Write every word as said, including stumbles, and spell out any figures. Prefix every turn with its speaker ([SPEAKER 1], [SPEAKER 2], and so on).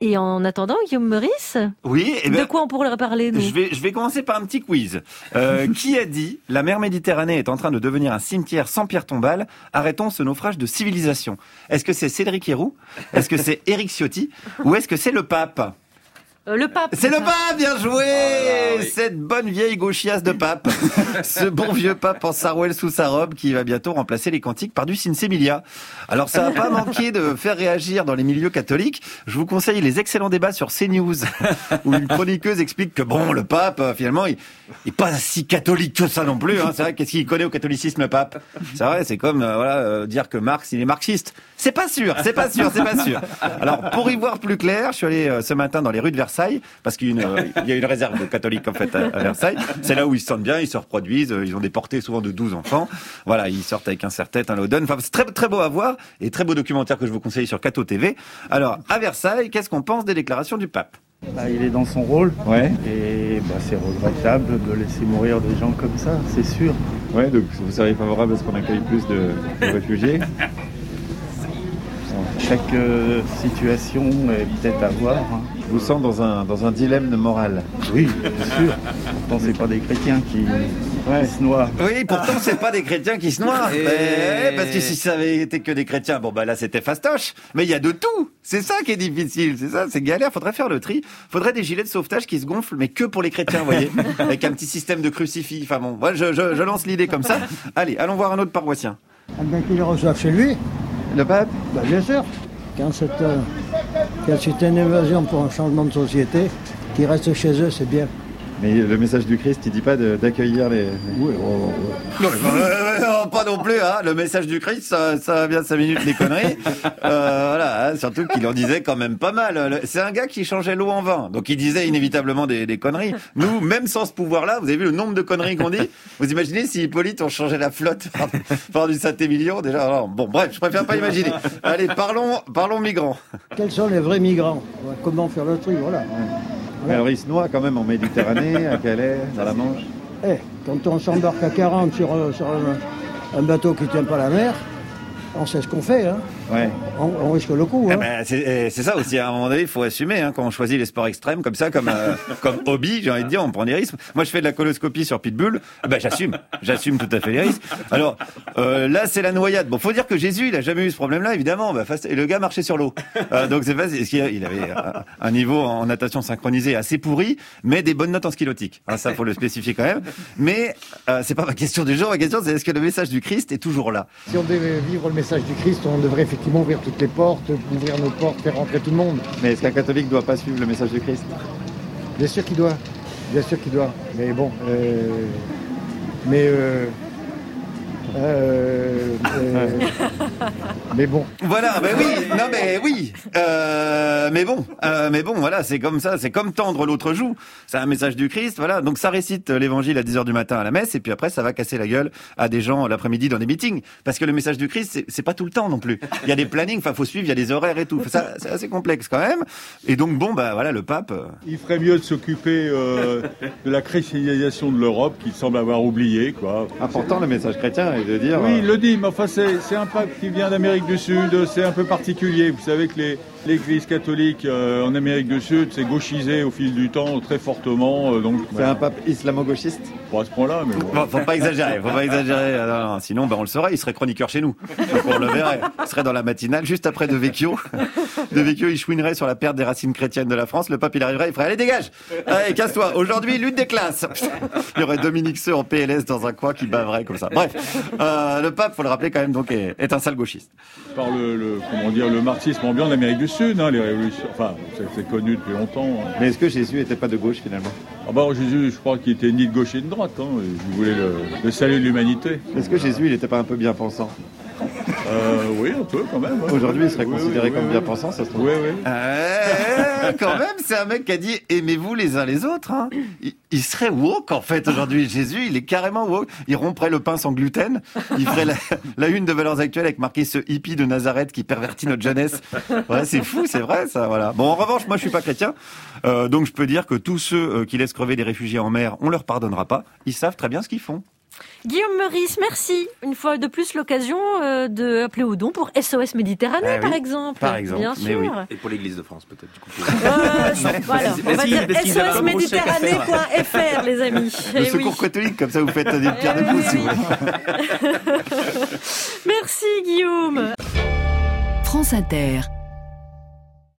[SPEAKER 1] Et en attendant, Guillaume Meurice,
[SPEAKER 2] oui, eh ben,
[SPEAKER 1] de quoi on pourrait parler, nous ?
[SPEAKER 2] Je vais, je vais commencer par un petit quiz. Euh, qui a dit « La mer Méditerranée est en train de devenir un cimetière sans pierre tombale. Arrêtons ce naufrage de civilisation ». Est-ce que c'est Cédric Héroux ? Est-ce que c'est Éric Ciotti ? Ou est-ce que c'est le pape ?
[SPEAKER 1] Euh, le pape.
[SPEAKER 2] C'est le pape, bien joué.
[SPEAKER 3] Oh là, oui.
[SPEAKER 2] Cette bonne vieille gauchiasse de pape. Ce bon vieux pape en sarouel sous sa robe qui va bientôt remplacer les cantiques par du Sinsemilia. Alors ça n'a pas manqué de faire réagir dans les milieux catholiques. Je vous conseille les excellents débats sur CNews où une chroniqueuse explique que bon, le pape, finalement, il n'est pas si catholique que ça non plus. Hein. C'est vrai, qu'est-ce qu'il connaît au catholicisme, le pape ? C'est vrai, c'est comme euh, voilà euh, dire que Marx, il est marxiste. C'est pas sûr, c'est pas sûr, c'est pas sûr. Alors, pour y voir plus clair, je suis allé euh, ce matin dans les rues de Versailles, parce qu'il y a une, euh, il y a une réserve de catholiques en fait à, à Versailles. C'est là où ils se sentent bien, ils se reproduisent, euh, ils ont des portées souvent de douze enfants. Voilà, ils sortent avec un serre-tête, un Loden. Enfin, c'est très très beau à voir et très beau documentaire que je vous conseille sur Cato T V. Alors, à Versailles, qu'est-ce qu'on pense des déclarations du pape ?
[SPEAKER 4] Bah, il est dans son rôle,
[SPEAKER 5] Ouais,
[SPEAKER 4] et bah, c'est regrettable de laisser mourir des gens comme ça, c'est sûr.
[SPEAKER 5] ouais, donc vous seriez favorable à ce qu'on accueille plus de, de réfugiés.
[SPEAKER 4] Chaque euh, situation est peut-être à voir. Hein.
[SPEAKER 5] Je vous sens dans un, dans un dilemme moral.
[SPEAKER 4] Oui, bien sûr. Pourtant, c'est pas des chrétiens qui,
[SPEAKER 5] Ouais.
[SPEAKER 4] qui se noient.
[SPEAKER 2] Oui, pourtant, c'est pas des chrétiens qui se noient.
[SPEAKER 3] Et-
[SPEAKER 2] Eh, parce que si ça avait été que des chrétiens, bon, bah là, c'était fastoche. Mais il y a de tout. C'est ça qui est difficile. C'est ça, c'est galère. Faudrait faire le tri. Faudrait des gilets de sauvetage qui se gonflent, mais que pour les chrétiens, vous voyez. Avec un petit système de crucifix. Enfin bon, moi, je, je, je lance l'idée comme ça. Allez, allons voir un autre paroissien.
[SPEAKER 6] Eh bien qu'il le reçoive chez lui,
[SPEAKER 5] Le pape ?
[SPEAKER 6] ben bien sûr. Quand c'est, euh, quand c'est une invasion pour un changement de société, qu'ils restent chez eux, c'est bien.
[SPEAKER 5] Mais le message du Christ, il dit pas de- d'accueillir les...
[SPEAKER 6] Oui, oh, oh.
[SPEAKER 2] Non, mais, euh, non, pas non plus, hein. Le message du Christ, ça, ça va bien cinq minutes les conneries. Euh, voilà, hein, surtout qu'il en disait quand même pas mal. Le- C'est un gars qui changeait l'eau en vin, donc il disait inévitablement des, des conneries. Nous, même sans ce pouvoir-là, vous avez vu le nombre de conneries qu'on dit. Vous imaginez si Hippolyte on changeait la flotte par, par du Saint-Émilion déjà. Alors, bon, bref, je préfère pas imaginer. Allez, parlons, parlons migrants.
[SPEAKER 6] Quels sont les vrais migrants? Comment faire le tri, voilà.
[SPEAKER 5] Mais alors il se noie quand même en Méditerranée, à Calais, dans la Manche.
[SPEAKER 6] Eh, quand on s'embarque à quarante sur, euh, sur un, un bateau qui ne tient pas la mer, on sait ce qu'on fait, hein.
[SPEAKER 5] Ouais.
[SPEAKER 6] on, on risque le coup.
[SPEAKER 2] Eh
[SPEAKER 6] Hein.
[SPEAKER 2] ben, c'est eh, c'est ça aussi, à un moment donné, il faut assumer, hein, quand on choisit les sports extrêmes comme ça, comme euh, comme hobby, j'ai envie de dire, on prend des risques. Moi, je fais de la coloscopie sur Pitbull, eh ben j'assume, j'assume tout à fait les risques. Alors euh, là, c'est la noyade. Bon, faut dire que Jésus, il a jamais eu ce problème-là, évidemment. Bah, face- et le gars marchait sur l'eau, euh, donc c'est pas, est-ce qu'il a- il avait un, un niveau en natation synchronisé assez pourri, mais des bonnes notes en ski nautique. Hein, ça, faut le spécifier quand même. Mais euh, c'est pas ma question du jour. Ma question, c'est est-ce que le message du Christ est toujours là?
[SPEAKER 7] Si on devait vivre le message du Christ, on devrait effectivement ouvrir toutes les portes, ouvrir nos portes, faire rentrer tout le monde.
[SPEAKER 5] Mais est-ce qu'un catholique doit pas suivre le message du Christ?
[SPEAKER 7] Bien sûr qu'il doit, bien sûr qu'il doit. Mais bon, euh, mais euh, euh, euh, mais bon.
[SPEAKER 2] Voilà, ben oui, non mais oui, euh, mais bon, euh, mais bon, voilà, c'est comme ça, c'est comme tendre l'autre joue. C'est un message du Christ, voilà. Donc ça récite l'évangile à dix heures du matin à la messe, et puis après ça va casser la gueule à des gens l'après-midi dans des meetings, parce que le message du Christ, c'est, c'est pas tout le temps non plus. Il y a des plannings, enfin faut suivre, il y a des horaires et tout. Ça, c'est assez complexe quand même. Et donc bon, bah voilà, le pape. euh,
[SPEAKER 8] Il ferait mieux de s'occuper euh, de la christianisation de l'Europe qu'il semble avoir oublié, quoi.
[SPEAKER 5] Important le message chrétien est de dire...
[SPEAKER 8] Oui, il
[SPEAKER 5] euh,
[SPEAKER 8] le dit, mais enfin, c'est, c'est un pape qui vient d'Amérique du Sud, c'est un peu particulier. Vous savez que les, l'Église catholique euh, en Amérique du Sud s'est gauchisée au fil du temps très fortement, euh, donc
[SPEAKER 5] c'est un pape islamo-gauchiste.
[SPEAKER 8] pas à ce point-là, mais bon.
[SPEAKER 2] Bon, faut pas exagérer, faut pas exagérer. Ah, non, non, sinon, ben, on le saurait, il serait chroniqueur chez nous. Donc, on le verrait. Il serait dans la matinale, juste après De Vecchio. De Vecchio, il chouinerait sur la perte des racines chrétiennes de la France. Le pape, il arriverait, il ferait, allez, dégage! Allez, casse-toi. Aujourd'hui, lutte des classes. Il y aurait Dominique Seux en P L S dans un coin qui baverait comme ça. Bref. Euh, le pape, faut le rappeler quand même, donc, est, est un sale gauchiste.
[SPEAKER 8] Par le, le- comment dire, le marxisme ambiant de l'Amérique du Sud, hein, les révolutions, enfin, c'est, c'est connu depuis longtemps. hein.
[SPEAKER 5] Mais est-ce que Jésus était pas de gauche finalement?
[SPEAKER 8] Ah bah, Jésus, je crois qu'il était ni de gauche ni de droite, hein, il voulait le, le salut de l'humanité.
[SPEAKER 5] Est-ce que Jésus il était pas un peu bien pensant?
[SPEAKER 8] Euh, oui, un peu quand même. hein.
[SPEAKER 5] Aujourd'hui il serait
[SPEAKER 8] Oui,
[SPEAKER 5] considéré
[SPEAKER 8] oui,
[SPEAKER 5] comme
[SPEAKER 8] oui,
[SPEAKER 5] bien
[SPEAKER 8] oui.
[SPEAKER 5] pensant, ça se trouve.
[SPEAKER 8] Oui, oui.
[SPEAKER 2] Euh, quand même, c'est un mec qui a dit aimez-vous les uns les autres. Hein. Il, il serait woke en fait aujourd'hui. Jésus, il est carrément woke. Il romprait le pain sans gluten. Il ferait la, la une de Valeurs Actuelles avec marqué ce hippie de Nazareth qui pervertit notre jeunesse. Ouais, c'est fou, c'est vrai ça. Voilà. Bon, en revanche, moi je suis pas chrétien, euh, donc je peux dire que tous ceux euh, qui laissent crever des réfugiés en mer, on leur pardonnera pas. Ils savent très bien ce qu'ils font.
[SPEAKER 1] Guillaume Meurice, merci. Une fois de plus, l'occasion euh, de appeler au don pour S O S Méditerranée,
[SPEAKER 2] Ah oui,
[SPEAKER 1] par exemple.
[SPEAKER 2] par exemple,
[SPEAKER 1] Bien
[SPEAKER 2] mais
[SPEAKER 1] sûr.
[SPEAKER 2] oui.
[SPEAKER 3] Et pour l'Église de France, peut-être, du coup.
[SPEAKER 1] Euh, voilà, on va dire
[SPEAKER 3] parce qu'ils avaient
[SPEAKER 1] S O S
[SPEAKER 3] un gros chèque à
[SPEAKER 1] méditerranée point F R, les amis.
[SPEAKER 2] Le
[SPEAKER 1] Eh
[SPEAKER 2] secours
[SPEAKER 1] oui.
[SPEAKER 2] catholique, comme ça vous faites des pierres de
[SPEAKER 1] Eh
[SPEAKER 2] pouce,
[SPEAKER 1] oui,
[SPEAKER 2] si vous voulez.
[SPEAKER 1] Merci, Guillaume.
[SPEAKER 9] France Inter.